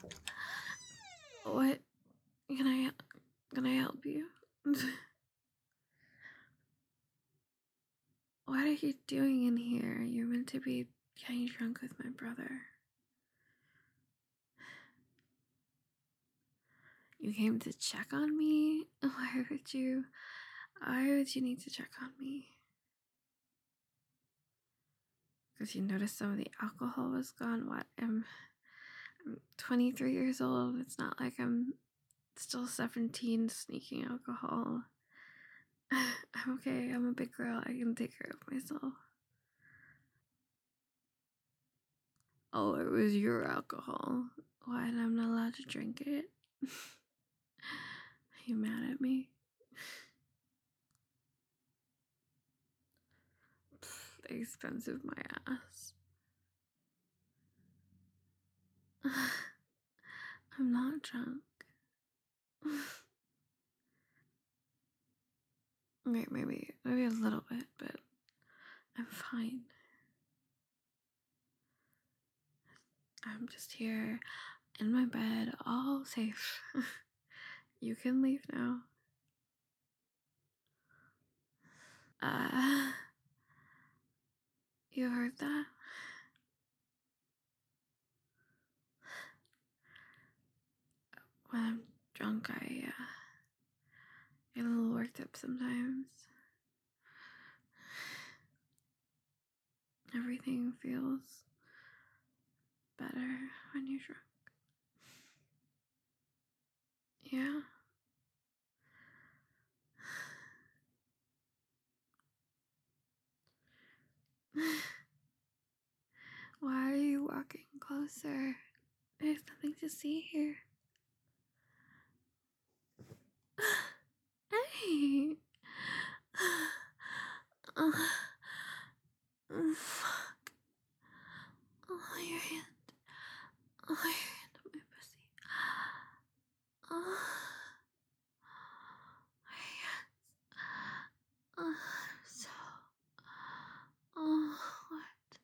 What? Can I can I help you? What are you doing in here? You're meant to be getting drunk with my brother. You came to check on me? Why would you need to check on me? Because you noticed some of the alcohol was gone. What? I'm 23 years old. It's not like I'm still 17 sneaking alcohol. I'm okay. I'm a big girl. I can take care of myself. Oh, it was your alcohol. Why? And I'm not allowed to drink it? Are you mad at me? Expensive my ass. I'm not drunk. Okay, maybe a little bit, but I'm fine. I'm just here in my bed, all safe. You can leave now. Uh, you heard that? When I'm drunk, I get a little worked up sometimes. Everything feels better when you're drunk. Yeah. Why are you walking closer? There's nothing to see here. Hey. Fuck. Oh, your hand. Oh, your hand on my pussy. Oh. Yes. So. Oh, what?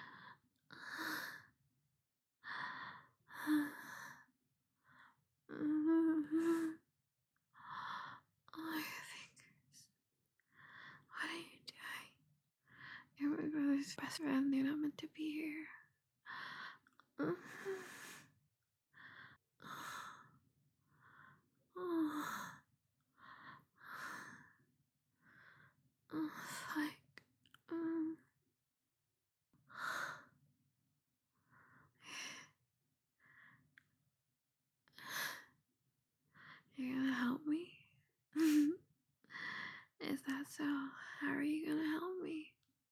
Oh, your fingers. What are you doing? You're my brother's best friend. You're not meant to be here. Oh, fuck. You're gonna help me? Is that so? How are you gonna help me?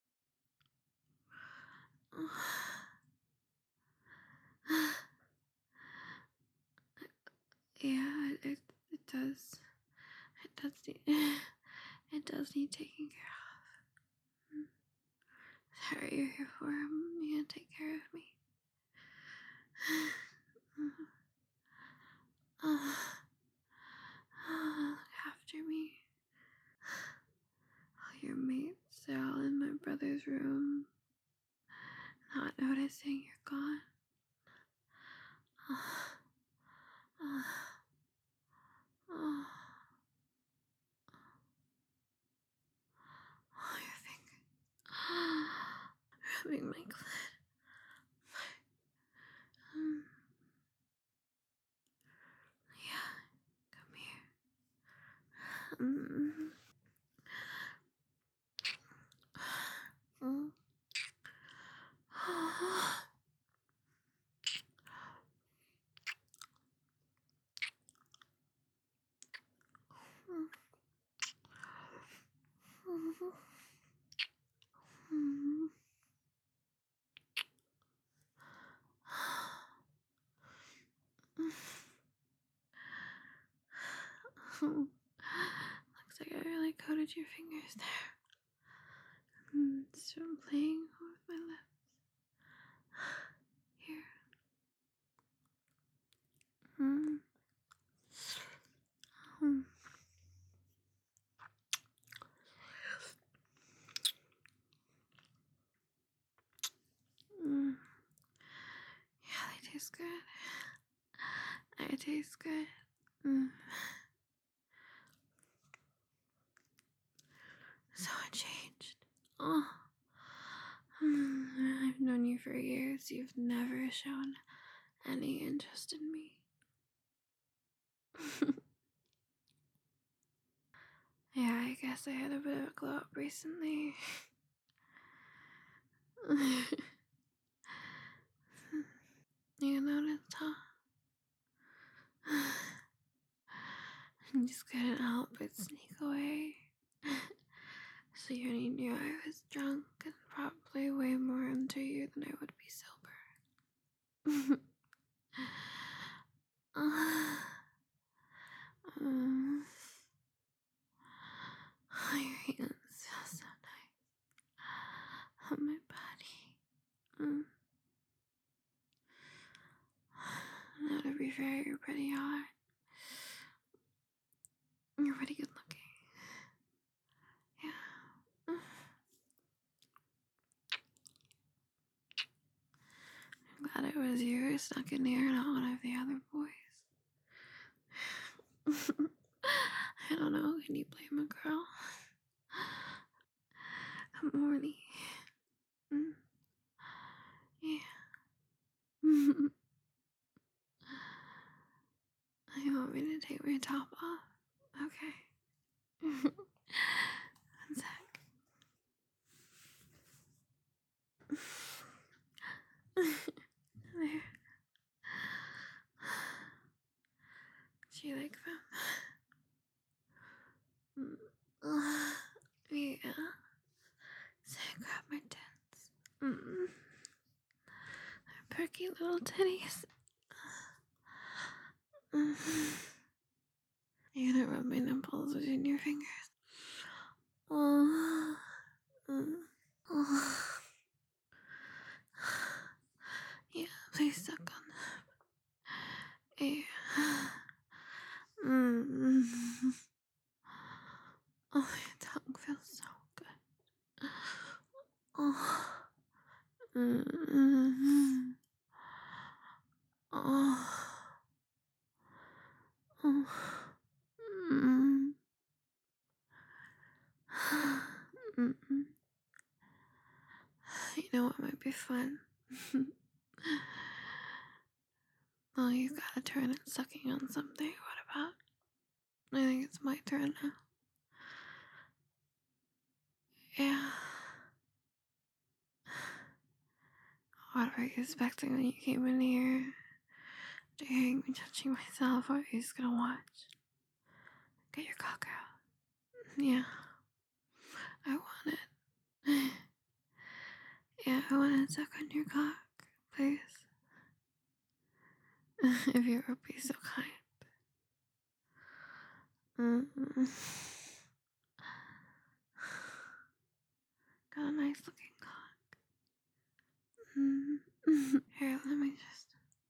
Yeah, it does. It does need. It does need taking care of. How are you here for? You gonna take care of me? Look after me. All your mates are all in my brother's room, not noticing you're gone. Oh, your finger. Rubbing my clit. Yeah, come here. Looks like I really coated your fingers there. So I'm playing with my lips. Here. Yeah, they taste good. tastes good. Mm. So it changed. Oh. I've known you for years. You've never shown any interest in me. Yeah, I guess I had a bit of a glow up recently. You noticed, huh? I just couldn't help but sneak away. So you already knew I was drunk and probably way more into you than I would be sober. um, your hands feel so nice on my body. Now to be fair, you're pretty hot. You're pretty good looking. Yeah. I'm glad it was you who snuck in here, not one of the other boys. I don't know, can you blame a girl? I'm horny. Yeah. You want me to take my top off? Okay. One sec. There. Do you like them? Yeah. So I grab my tits. Perky little titties. You gonna rub my nipples between your fingers? Oh. Oh. Yeah, please suck on them. Yeah. Oh, your tongue feels so good. Oh. Oh. Oh. You know what might be fun? Well, you gotta turn it sucking on something. What about? I think it's my turn now. Yeah. What were you expecting when you came in here? After hearing me touching myself, what are you just gonna watch? Get your cock out. Yeah. I want it. Yeah, I want to suck on your cock, please. If you would be so kind. Got a nice looking cock. Here, let me just.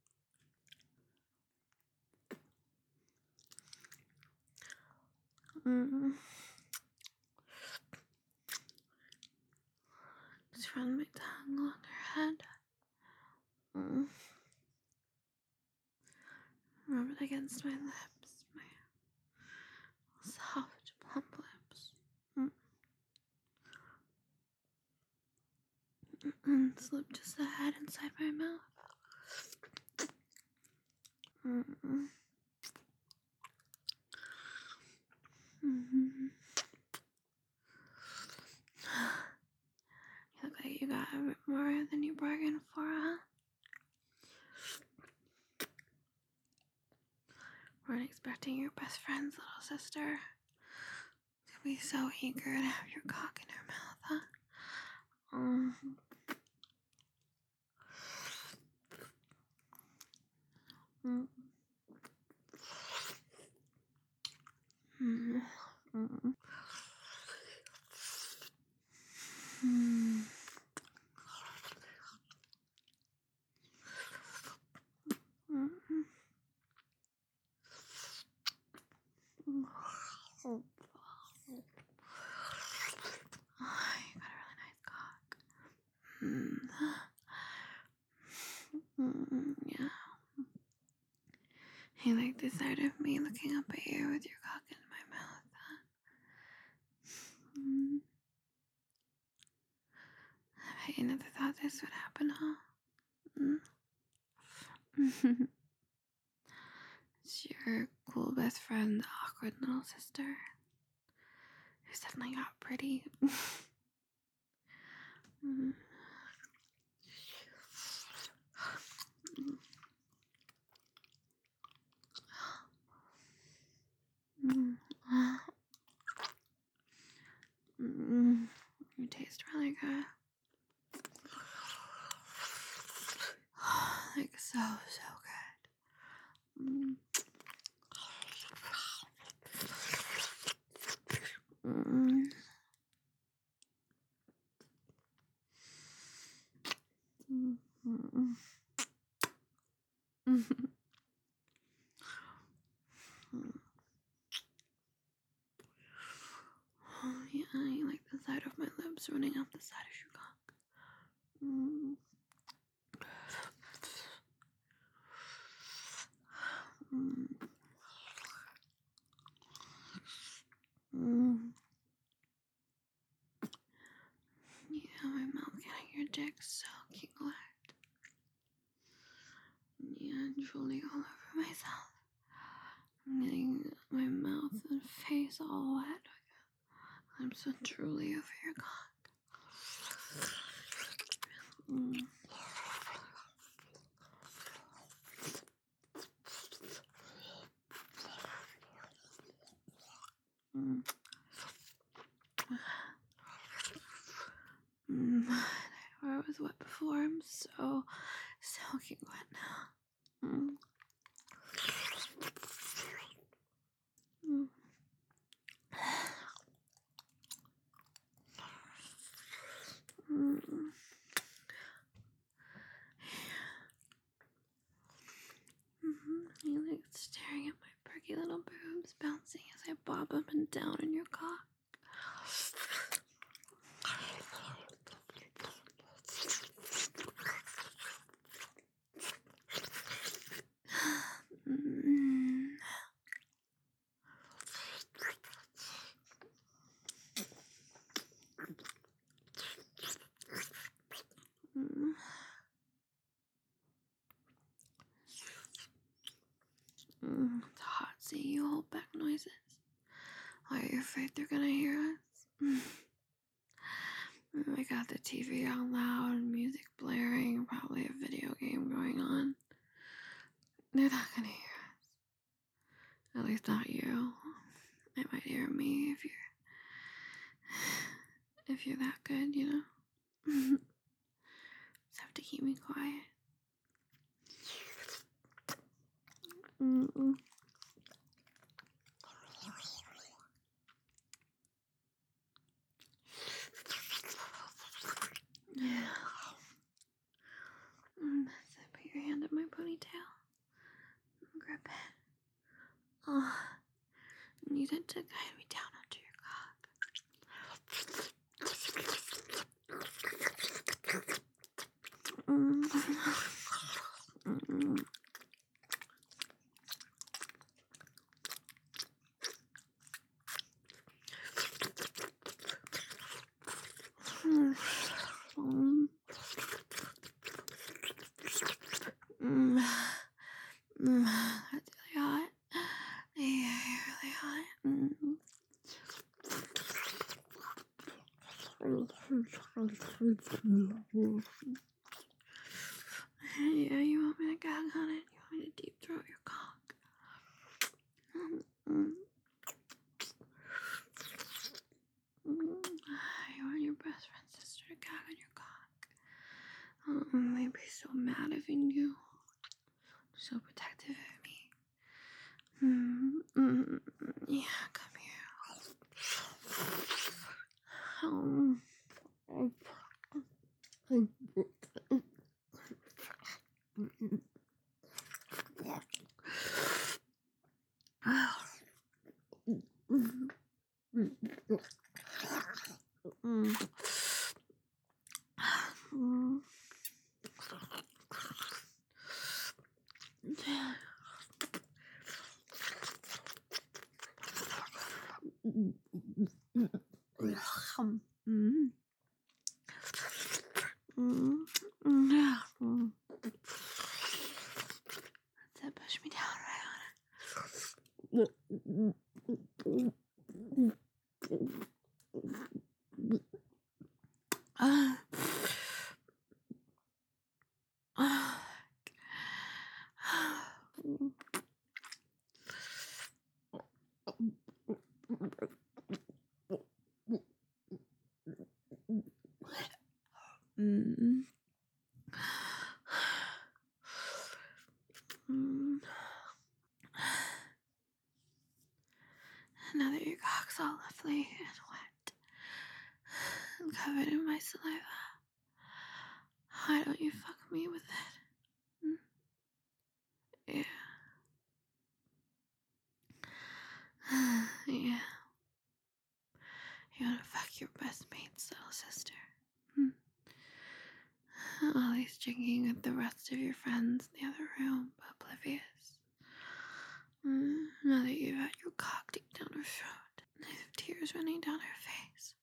Just run my tongue on her head. Rub it against my lips, my soft, plump lips. Slip just the head inside my mouth. You look like you got a bit more than you bargained for, huh? Weren't expecting your best friend's little sister to be so eager to have your cock in her mouth, huh? Oh, you got a really nice cock. Yeah. I like the sight of me looking up at you with your cock in my mouth. Mm. I never thought this would happen, huh? Mm. It's your cool best friend, the awkward little sister, who suddenly got pretty. Mm. Mm. Mm. You taste really good. Like so good. Mm. Mm. Mm. Mm. Oh, yeah, you like the side of my lips running up the side of your cock. Mm. Mm. Mm. Yeah, my mouth getting your dick soaking wet. Yeah, drooling all over myself. I'm getting my mouth and face all wet. I'm so drooly over your cock. Mm. Mm. Mm. I was wet before. I'm so soaking wet now. Mm. Mm. Mm. You like staring at my perky little boobs bouncing as I bob up and down in your cock. Mm. Mm. It's hot seeing you hold back noises. Are you afraid they're gonna hear us? I got the TV on loud, music blaring, probably a video game going on. They're not gonna hear us. At least not you. They might hear me if you're that good, you know? Just have to keep me quiet. Mm-mm. Yeah. So put your hand in my ponytail. Grab it. Oh, use it to guide me down onto your cock. That's really hot. Yeah, you're really hot. Yeah, you want me to gag on it? You want me to deep throat your cock? You want your best friend's sister to gag on your cock? They'd be so mad if you knew. So protective of me. Yeah, come here. all lovely and wet and covered in my saliva. Why don't you fuck me with it? Yeah. Yeah. You wanna fuck your best mate's little sister? While he's drinking with the rest of your friends in the other room, oblivious. Now that you've had your cock deep down her throat, and there's tears running down her face.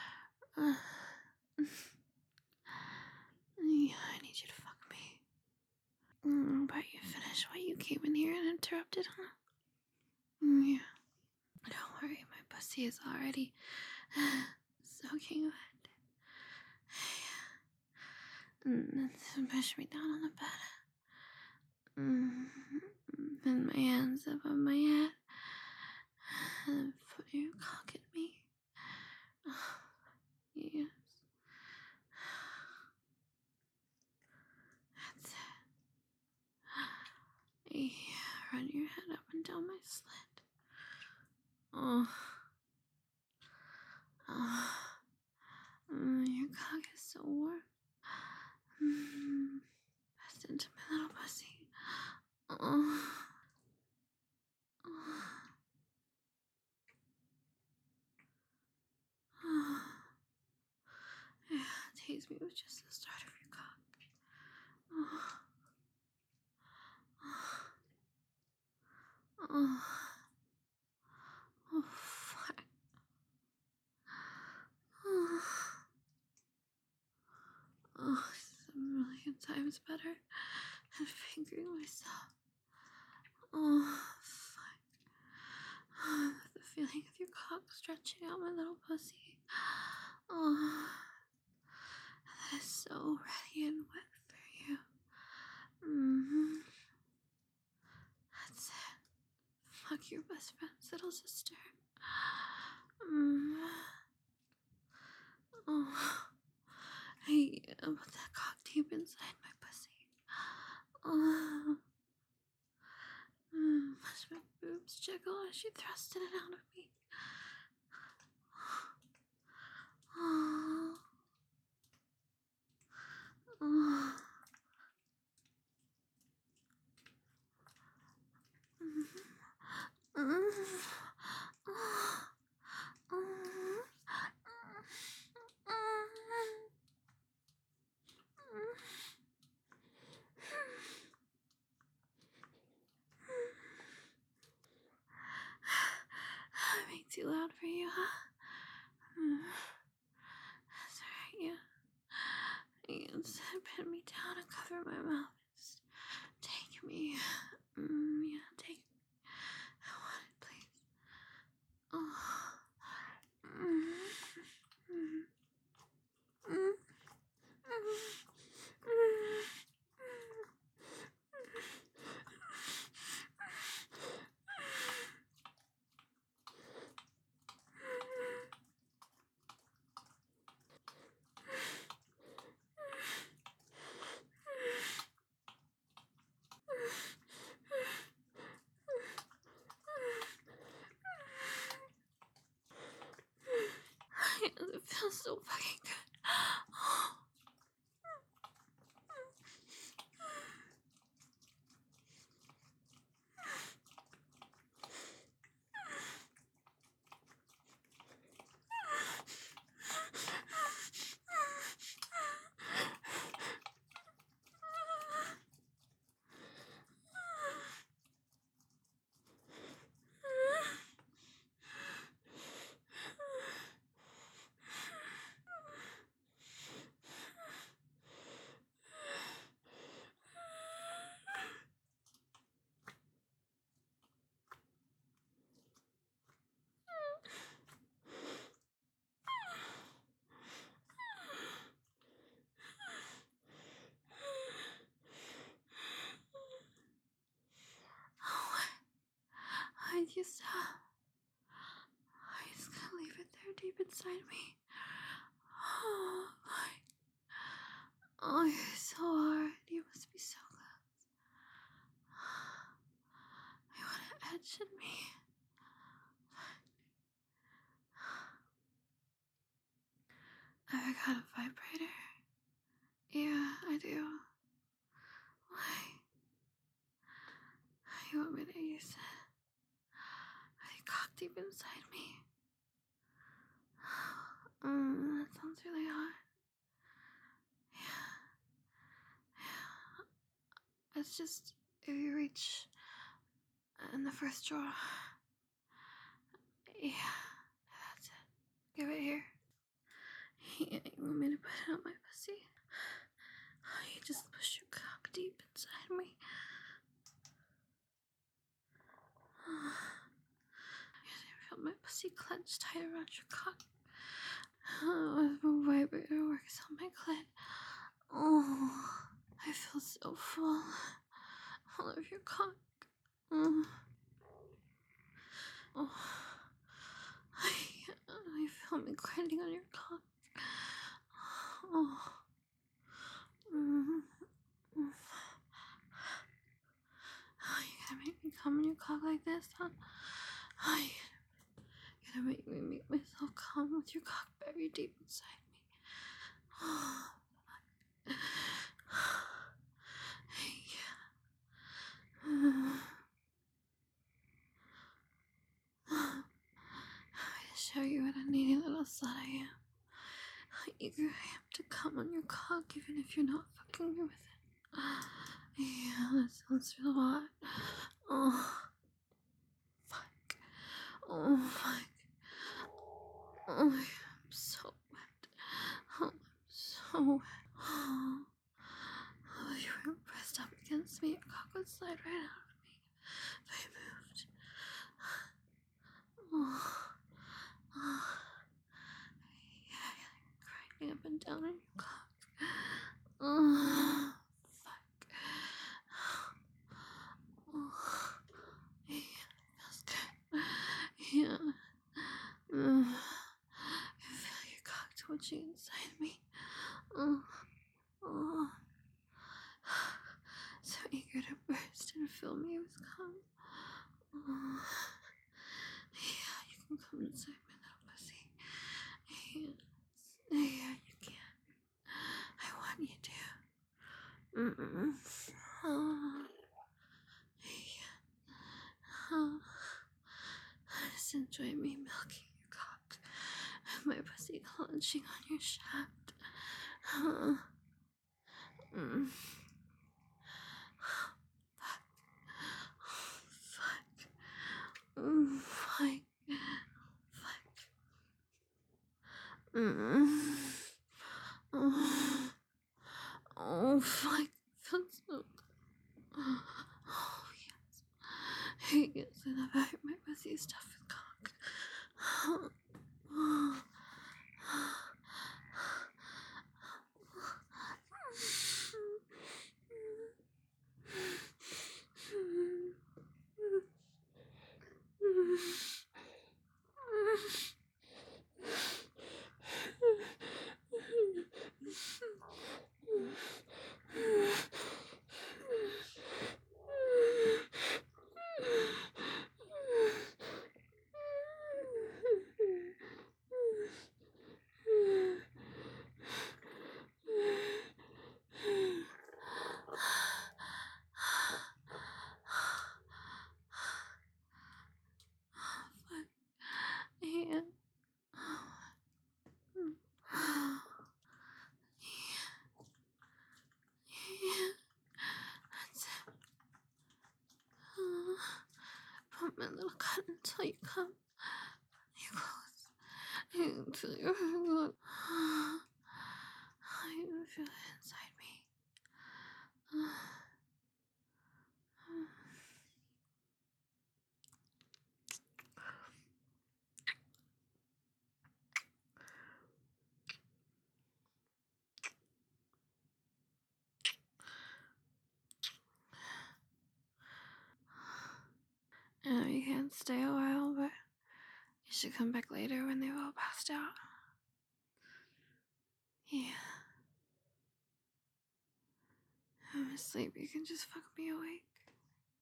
Yeah, I need you to fuck me. But you finish what you came in here and interrupted, huh? Yeah. Don't worry, my pussy is already soaking wet. And push me down on the bed. Then my hands above my head. And put your cock at me. Yes. That's it. Yeah, run your head up and down my slit. Oh. Your cock is so warm. Pressed into my little pussy. Oh. Yeah, tase me with just the start of your cock. Oh, fuck. This is a million times better than fingering myself. Oh, fuck. The feeling of your cock stretching out my little pussy. Oh, that is so ready and wet for you. That's it. Fuck your best friend's little sister. Oh, hey, put that cock deep inside my pussy. Oh, watch my boobs jiggle as she thrusted it out of me. Oh, oh. Am I too loud for you, huh? That's alright, yeah. You can pin me down and cover my mouth. Just take me. Yeah, take me. I want it, please. Oh. It feels so fucking good. Why'd you stop? I just gonna leave it there deep inside me. Oh, like, oh, you're so hard. You must be so close. I want to edge in me. do? Why? You want me to use it? Are you cock deep inside me? That sounds really hot. Yeah. It's just if you reach in the first drawer. Yeah, that's it. Give it here. Yeah, you want me to put it on my pussy? You just push your cock deep inside me. You feel my pussy clenched tight around your cock. As my vibrator works on my clit. Oh, I feel so full. All of your cock. Oh. I feel me grinding on your cock. Oh. Oh, you gonna make me come on your cock like this, huh? Oh, you're gonna make myself come with your cock buried deep inside me. Oh, I'm gonna show you what a needy little slut I am. How eager I am to come on your cock even if you're not fucking me with it. Yeah, that sounds real hot. Oh, fuck. Oh, fuck. Oh, I'm so wet. Oh, I'm so wet. Oh, if you were pressed up against me, your cock would slide right out of me if I moved. Oh, yeah, grinding up and down on your cock. Oh, fuck. Oh, yeah, feels good. Yeah. I feel your cock twitching inside me. Oh. So eager to burst and fill me with cum. Oh. Yeah, you can come inside my little pussy. Yes. Yeah, you can. I want you to. Oh. Yeah. Oh. Just enjoy me milking your cock and my pussy clenching on your shaft. Oh. Fuck. Fuck. Oh, fuck. Feels so good. Oh, yes. Yes, and I've had my pussy stuffed with cock. Yeah. Yeah. That's it. Put my little cut until you come. You close. Until you're gone. I even feel it inside me. I know you can't stay a while, but you should come back later when they've all passed out. Yeah. I'm asleep. You can just fuck me away.